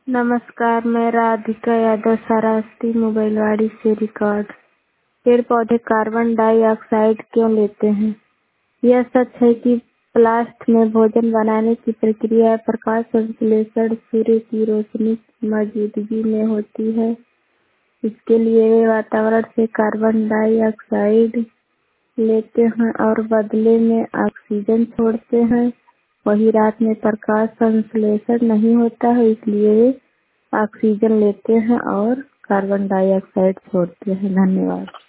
नमस्कार, मैं राधिका यादव सरास्ती मोबाइलवाड़ी से रिकॉर्ड। पेड़ पौधे कार्बन डाइऑक्साइड क्यों लेते हैं? यह सच है कि प्लास्ट में भोजन बनाने की प्रक्रिया प्रकाश संश्लेषण सूर्य की रोशनी की मौजूदगी में होती है। इसके लिए वे वातावरण से कार्बन डाइऑक्साइड लेते हैं और बदले में ऑक्सीजन छोड़ते हैं। वही रात में प्रकाश संश्लेषण नहीं होता है, इसलिए वे ऑक्सीजन लेते हैं और कार्बन डाइऑक्साइड छोड़ते हैं। धन्यवाद।